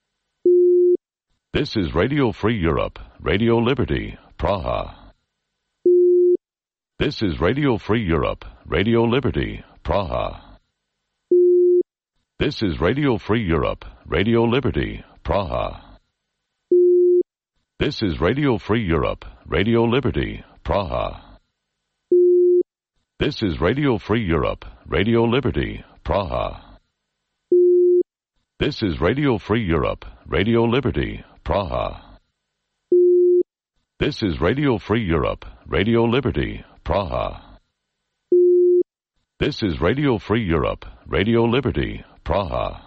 This is Radio Free Europe, Radio Liberty, Praha. This is Radio Free Europe, Radio Liberty, Praha. This is Radio Free Europe, Radio Liberty, Praha. This is Radio Free Europe, Radio Liberty, Praha. This is Radio Free Europe, Radio Liberty, Praha. This is Radio Free Europe, Radio Liberty, Praha. This is Radio Free Europe, Radio Liberty, Praha. This is Radio Free Europe, Radio Liberty, Praha.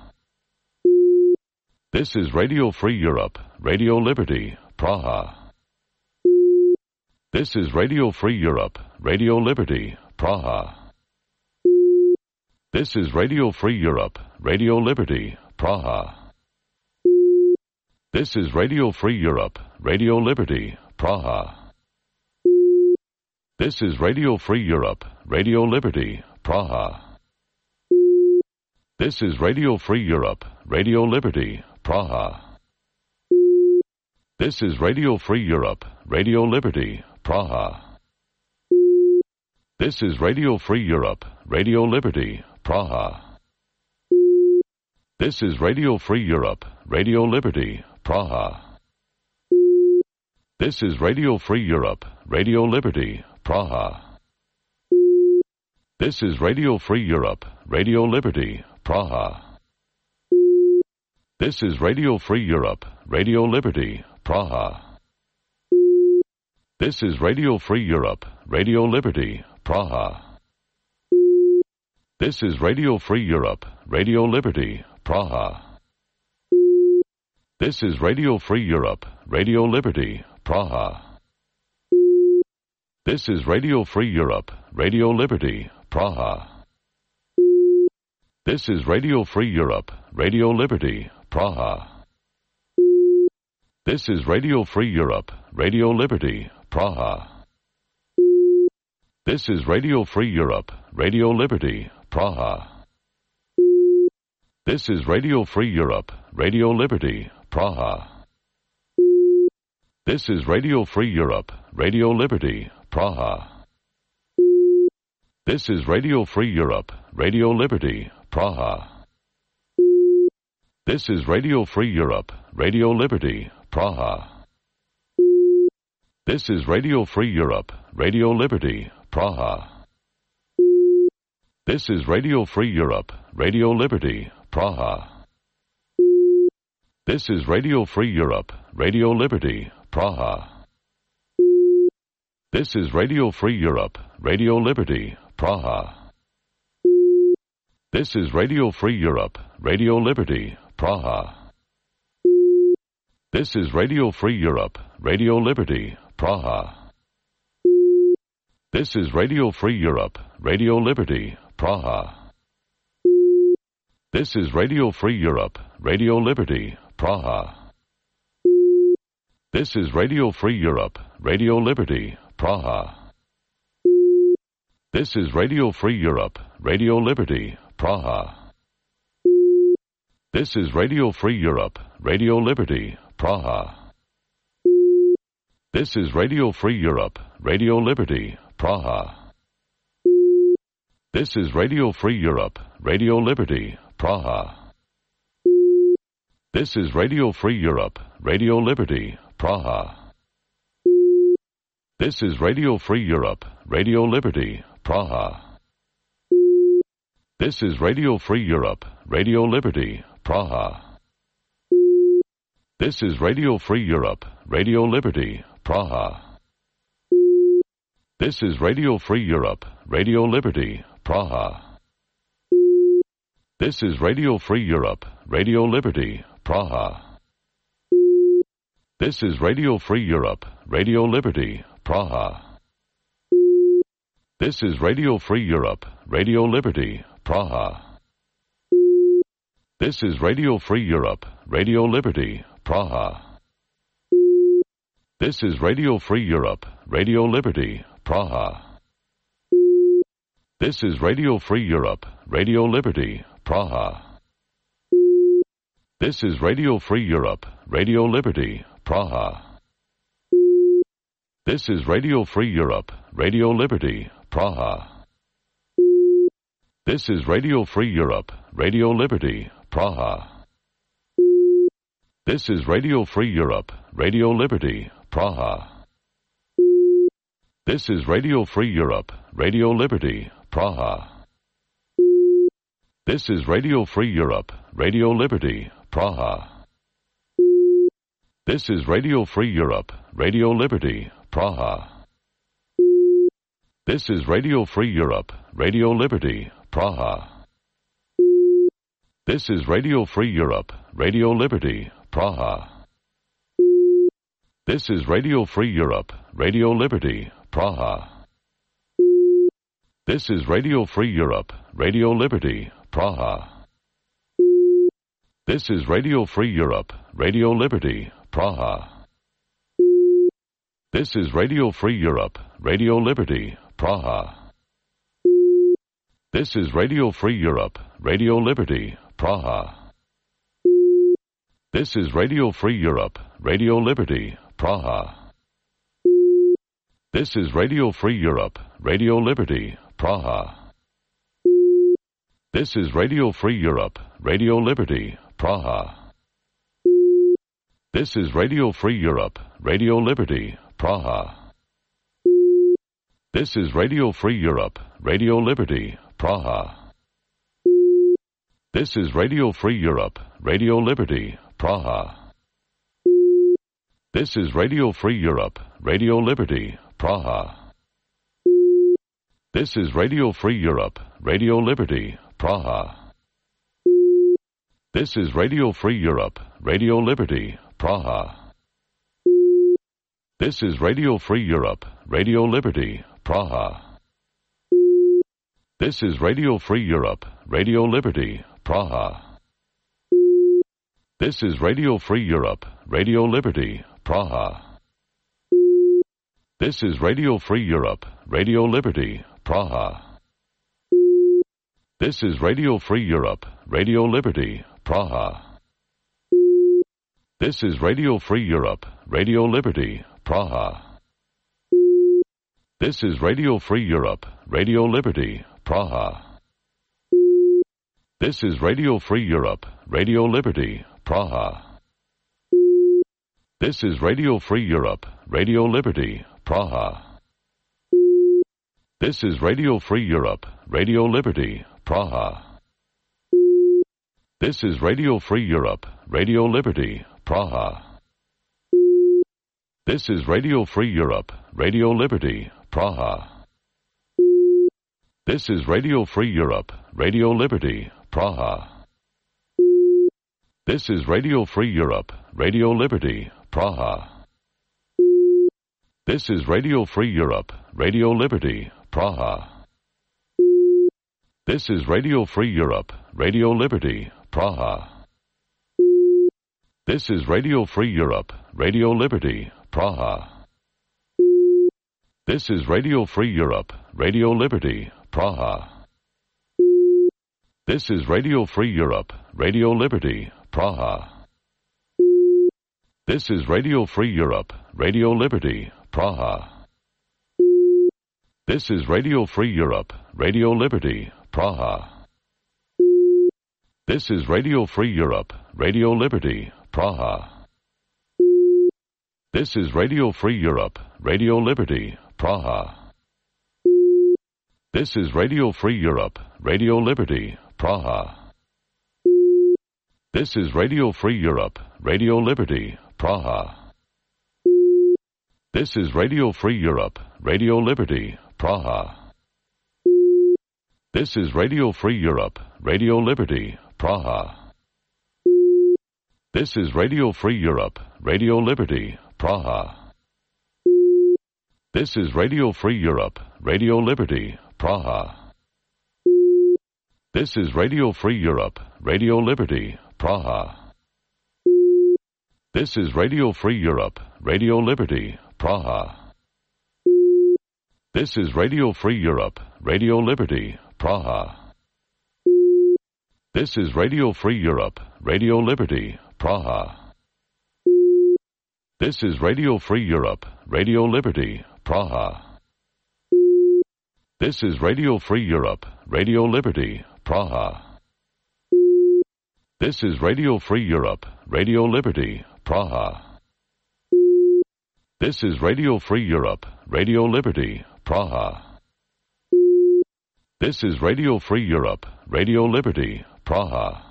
This is Radio Free Europe, Radio Liberty, Praha. This is Radio Free Europe, Radio Liberty, Praha. This is Radio Free Europe, Radio Liberty, Praha. This is Radio Free Europe, Radio Liberty, Praha. This is Radio Free Europe, Radio Liberty, Praha. This is Radio Free Europe, Radio Liberty, Praha. This is Radio Free Europe, Radio Liberty, Praha. This is Radio Free Europe, Radio Liberty, Praha. This is Radio Free Europe, Radio Liberty, Praha. This is Radio Free Europe, Radio Liberty, Praha. This is Radio Free Europe, Radio Liberty, Praha. This is Radio Free Europe, Radio Liberty, Praha. This is Radio Free Europe, Radio Liberty, Praha. This is Radio Free Europe, Radio Liberty, Praha. This is Radio Free Europe, Radio Liberty, Praha. This is Radio Free Europe, Radio Liberty, Praha. This is Radio Free Europe, Radio Liberty, Praha. This is Radio Free Europe, Radio Liberty, Praha. This is Radio Free Europe, Radio Liberty, Praha. This is Radio Free Europe, Radio Liberty, Praha. This is Radio Free Europe, Radio Liberty, Praha. This is Radio Free Europe, Radio Liberty, Praha. This is Radio Free Europe, Radio Liberty, Praha. This is Radio Free Europe, Radio Liberty, Praha. This is Radio Free Europe, Radio Liberty, Praha. This is Radio Free Europe, Radio Liberty, Praha. This is Radio Free Europe, Radio Liberty, Praha. This is Radio Free Europe, Radio Liberty, Praha. This is Radio Free Europe, Radio Liberty, Praha. This is Radio Free Europe, Radio Liberty, Praha. This is Radio Free Europe, Radio Liberty, Praha. This is Radio Free Europe, Radio Liberty, Praha. This is Radio Free Europe, Radio Liberty, Praha. This is Radio Free Europe, Radio Liberty, Praha. This is Radio Free Europe, Radio Liberty, Praha. This is Radio Free Europe, Radio Liberty, Praha. This is Radio Free Europe, Radio Liberty, Praha. This is Radio Free Europe, Radio Liberty, Praha. This is Radio Free Europe, Radio Liberty, Praha. This is Radio Free Europe, Radio Liberty, Praha. This is Radio Free Europe, Radio Liberty, Praha. This is Radio Free Europe, Radio Liberty, Praha. This is Radio Free Europe, Radio Liberty, Praha. This is Radio Free Europe, Radio Liberty, Praha. This is Radio Free Europe, Radio Liberty, Praha. This is Radio Free Europe, Radio Liberty, Praha. This is Radio Free Europe, Radio Liberty, Praha. This is Radio Free Europe, Radio Liberty, Praha. This is Radio Free Europe, Radio Liberty, Praha. This is Radio Free Europe, Radio Liberty, Praha. This is Radio Free Europe, Radio Liberty, Praha. This is Radio Free Europe, Radio Liberty, Praha. This is Radio Free Europe, Radio Liberty, Praha. This is Radio Free Europe, Radio Liberty, Praha. This is Radio Free Europe, Radio Liberty, Praha. This is Radio Free Europe, Radio Liberty, Praha. This is Radio Free Europe, Radio Liberty, Praha. This is Radio Free Europe, Radio Liberty, Praha. This is Radio Free Europe, Radio Liberty, Praha. This is Radio Free Europe, Radio Liberty, Praha. This is Radio Free Europe, Radio Liberty, Praha. This is Radio Free Europe, Radio Liberty, Praha. This is Radio Free Europe, Radio Liberty, Praha. This is Radio Free Europe, Radio Liberty, Praha. This is Radio Free Europe, Radio Liberty, Praha. This is Radio Free Europe, Radio Liberty, Praha. This is Radio Free Europe, Radio Liberty, Praha. This is Radio Free Europe, Radio Liberty, Praha. This is Radio Free Europe, Radio Liberty, Praha. This is Radio Free Europe, Radio Liberty, Praha. This is Radio Free Europe, Radio Liberty, Praha. This is Radio Free Europe, Radio Liberty, Praha. This is Radio Free Europe, Radio Liberty, Praha. This is Radio Free Europe, Radio Liberty, Praha. This is Radio Free Europe, Radio Liberty, Praha. This is Radio Free Europe, Radio Liberty, Praha. This is Radio Free Europe, Radio Liberty, Praha. This is Radio Free Europe, Radio Liberty, Praha. This is Radio Free Europe, Radio Liberty, Praha. This is Radio Free Europe, Radio Liberty, Praha. This is Radio Free Europe, Radio Liberty, Praha. This is Radio Free Europe, Radio Liberty, Praha. This is Radio Free Europe, Radio Liberty, Praha. This is Radio Free Europe, Radio Liberty, Praha. This is Radio Free Europe, Radio Liberty, Praha. This is Radio Free Europe, Radio Liberty, Praha. This is Radio Free Europe, Radio Liberty, Praha. This is Radio Free Europe, Radio Liberty, Praha. This is Radio Free Europe, Radio Liberty, Praha. This is Radio Free Europe, Radio Liberty, Praha. This is Radio Free Europe, Radio Liberty, Praha. This is Radio Free Europe, Radio Liberty, Praha. This is Radio Free Europe, Radio Liberty, Praha. This is Radio Free Europe, Radio Liberty, Praha. This is Radio Free Europe, Radio Liberty, Praha. This is Radio Free Europe, Radio Liberty, Praha. This is Radio Free Europe, Radio Liberty, Praha. This is Radio Free Europe, Radio Liberty, Praha. This is Radio Free Europe, Radio Liberty, Praha. This is Radio Free Europe, Radio Liberty, Praha. This is Radio Free Europe, Radio Liberty, Praha. This is Radio Free Europe, Radio Liberty, Praha. This is Radio Free Europe, Radio Liberty, Praha. This is Radio Free Europe, Radio Liberty, Praha. This is Radio Free Europe, Radio Liberty, Praha. This is Radio Free Europe, Radio Liberty, Praha. This is Radio Free Europe, Radio Liberty, Praha. This is Radio Free Europe, Radio Liberty, Praha.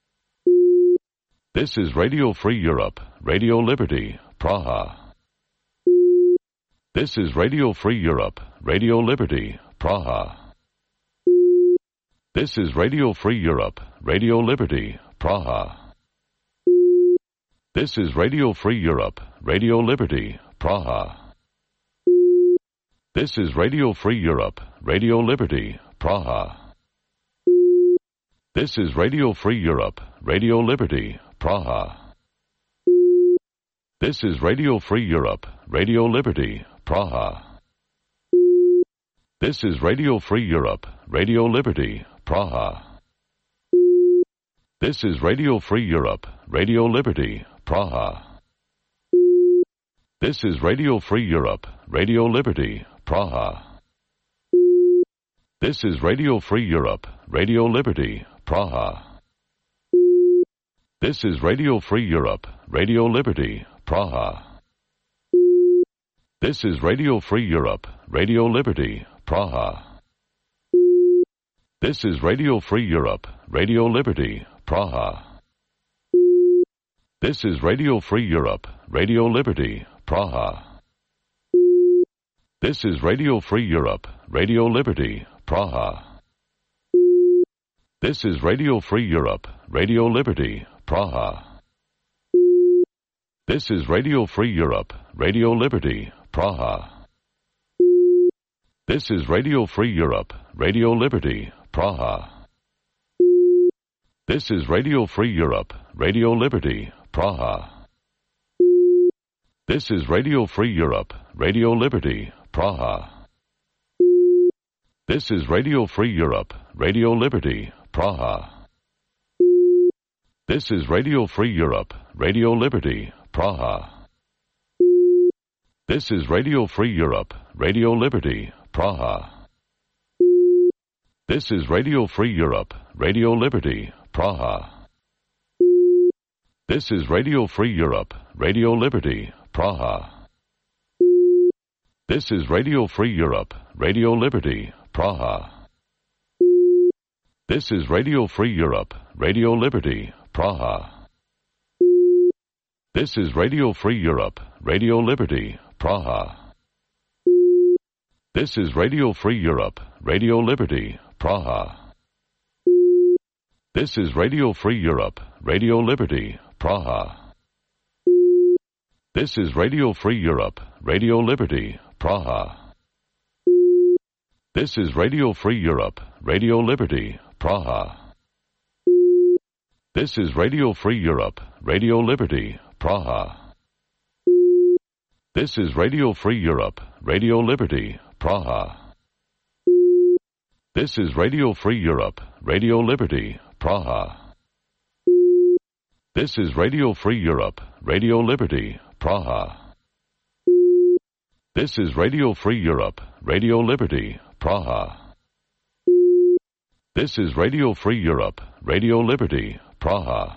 This is Radio Free Europe, Radio Liberty, Praha. This is Radio Free Europe, Radio Liberty, Praha. This is Radio Free Europe, Radio Liberty, Praha. This is Radio Free Europe, Radio Liberty, Praha. This is Radio Free Europe, Radio Liberty, Praha. This is Radio Free Europe, Radio Liberty, Praha. This is Radio Free Europe, Radio Liberty, Praha. This is Radio Free Europe, Radio Liberty, Praha. This is Radio Free Europe, Radio Liberty, Praha. This is Radio Free Europe, Radio Liberty, Praha. This is Radio Free Europe, Radio Liberty, Praha. This is Radio Free Europe, Radio Liberty, Praha. This is Radio Free Europe, Radio Liberty, Praha. This is Radio Free Europe, Radio Liberty, Praha. This is Radio Free Europe, Radio Liberty, Praha. This is Radio Free Europe, Radio Liberty, Praha. This is Radio Free Europe, Radio Liberty, Praha. This is Radio Free Europe, Radio Liberty, Praha. This is Radio Free Europe, Radio Liberty, Praha. This is Radio Free Europe, Radio Liberty, Praha. This is Radio Free Europe, Radio Liberty, Praha. This is Radio Free Europe, Radio Liberty, Praha. This is Radio Free Europe, Radio Liberty, Praha. This is Radio Free Europe, Radio Liberty, Praha. This is Radio Free Europe, Radio Liberty, Praha. This is Radio Free Europe, Radio Liberty, Praha. This is Radio Free Europe, Radio Liberty, Praha. This is Radio Free Europe, Radio Liberty, Praha. This is Radio Free Europe, Radio Liberty, Praha. This is Radio Free Europe, Radio Liberty, Praha. This is Radio Free Europe, Radio Liberty, Praha. This is Radio Free Europe, Radio Liberty, Praha. This is Radio Free Europe, Radio Liberty, Praha. This is Radio Free Europe, Radio Liberty, Praha. This is Radio Free Europe, Radio Liberty, Praha. This is Radio Free Europe, Radio Liberty, Praha. This is Radio Free Europe, Radio Liberty, Praha. This is Radio Free Europe, Radio Liberty, Praha. This is Radio Free Europe, Radio Liberty, Praha.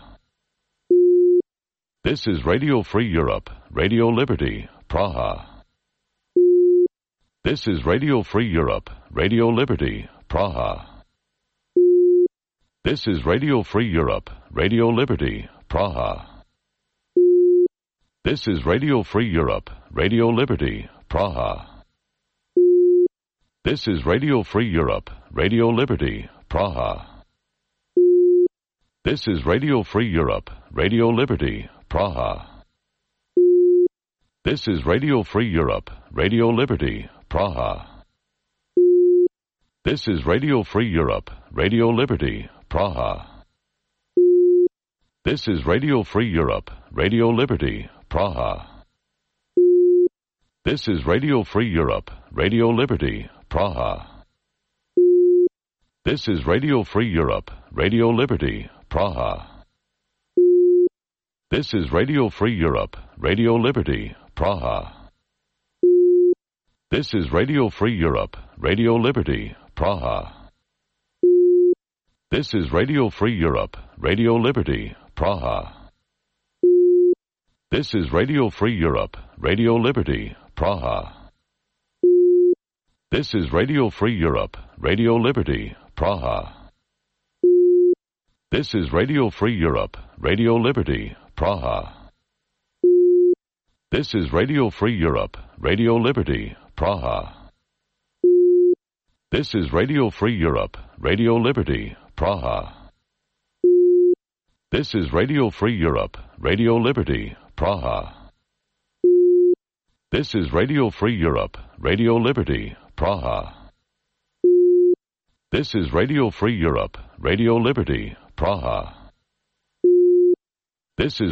This is Radio Free Europe, Radio Liberty, Praha. This is Radio Free Europe, Radio Liberty, Praha. This is Radio Free Europe, Radio Liberty, Praha. This is Radio Free Europe, Radio Liberty, Praha. This is Radio Free Europe, Radio Liberty, Praha. This is Radio Free Europe, Radio Liberty, Praha. This is Radio Free Europe, Radio Liberty, Praha. This is Radio Free Europe, Radio Liberty, Praha. This is Radio Free Europe, Radio Liberty, Praha. This is Radio Free Europe, Radio Liberty, Praha. This is Radio Free Europe, Radio Liberty, Praha. This is Radio Free Europe, Radio Liberty, Praha. This is Radio Free Europe, Radio Liberty, Praha. This is Radio Free Europe, Radio Liberty, Praha. This is Radio Free Europe, Radio Liberty, Praha. This is Radio Free Europe, Radio Liberty, Praha. This is Radio Free Europe, Radio Liberty, Praha. This is Radio Free Europe, Radio Liberty, Praha. This is Radio Free Europe, Radio Liberty, Praha. This is Radio Free Europe, Radio Liberty, Praha. This is Radio Free Europe, Radio Liberty, Praha. This is Radio Free Europe, Radio Liberty, Praha. This is